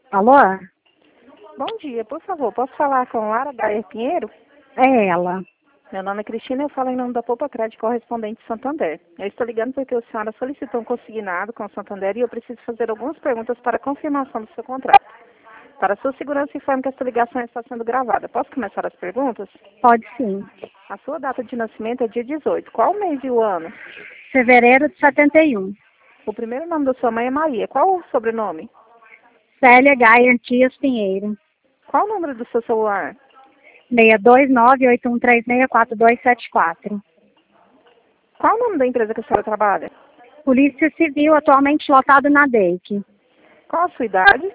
Alô? Bom dia, por favor, posso falar com Lara Gaia Pinheiro? É ela. Meu nome é Cristina e eu falo em nome da Poupa Crédito correspondente Santander. Eu estou ligando porque a senhora solicitou um consignado com o Santander e eu preciso fazer algumas perguntas para confirmação do seu contrato. Para sua segurança, informe que esta ligação está sendo gravada. Posso começar as perguntas? Pode sim. A sua data de nascimento é dia 18. Qual o mês e o ano? Fevereiro de 71. O primeiro nome da sua mãe é Maria. Qual o sobrenome? Célia Gaia Dias Pinheiro. Qual o número do seu celular? 629-8136-4274. Qual o nome da empresa que a senhora trabalha? Polícia Civil, atualmente lotado na DEIC. Qual a sua idade?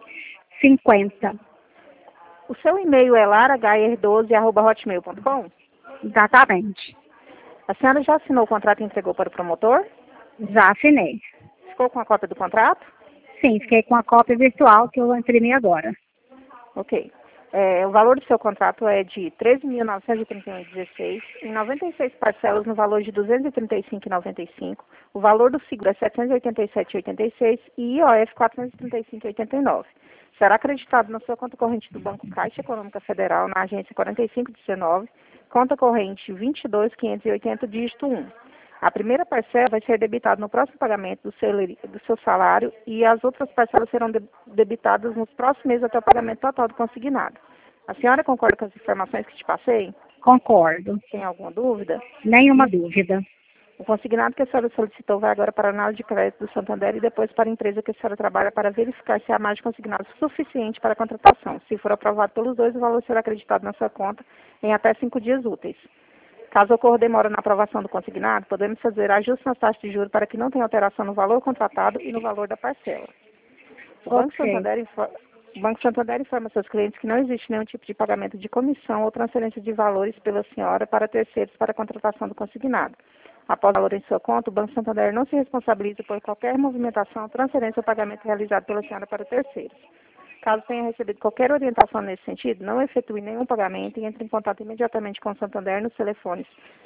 50. O seu e-mail é laragaier12@hotmail.com? Exatamente. A senhora já assinou o contrato e entregou para o promotor? Já assinei. Ficou com a cópia do contrato? Sim, fiquei com a cópia virtual que eu imprimi agora. Ok. O valor do seu contrato é de R$ 13.931,16, em 96 parcelas no valor de R$ 235,95. O valor do seguro é R$ 787,86 e IOF R$ 435,89. Será acreditado na sua conta corrente do Banco Caixa Econômica Federal, na agência 4519, conta corrente 22.580, dígito 1. A primeira parcela vai ser debitada no próximo pagamento do seu salário e as outras parcelas serão debitadas nos próximos meses até o pagamento total do consignado. A senhora concorda com as informações que te passei? Concordo. Tem alguma dúvida? Nenhuma dúvida. O consignado que a senhora solicitou vai agora para a análise de crédito do Santander e depois para a empresa que a senhora trabalha para verificar se há mais de consignado suficiente para a contratação. Se for aprovado pelos dois, o valor será acreditado na sua conta em até 5 dias úteis. Caso ocorra demora na aprovação do consignado, podemos fazer ajustes nas taxas de juros para que não tenha alteração no valor contratado e no valor da parcela. O Banco Santander informa seus clientes que não existe nenhum tipo de pagamento de comissão ou transferência de valores pela senhora para terceiros para a contratação do consignado. Após o valor em sua conta, o Banco Santander não se responsabiliza por qualquer movimentação, transferência ou pagamento realizado pela senhora para terceiros. Caso tenha recebido qualquer orientação nesse sentido, não efetue nenhum pagamento e entre em contato imediatamente com o Santander nos telefones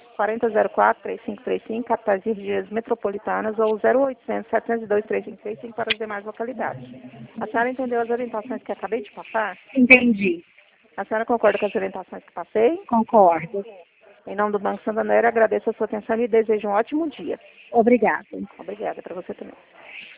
4004-3535, capitais e regiões metropolitanas, ou 0800-702-3535 para as demais localidades. A senhora entendeu as orientações que acabei de passar? Entendi. A senhora concorda com as orientações que passei? Concordo. Em nome do Banco Santander, agradeço a sua atenção e desejo um ótimo dia. Obrigada. Obrigada para você também.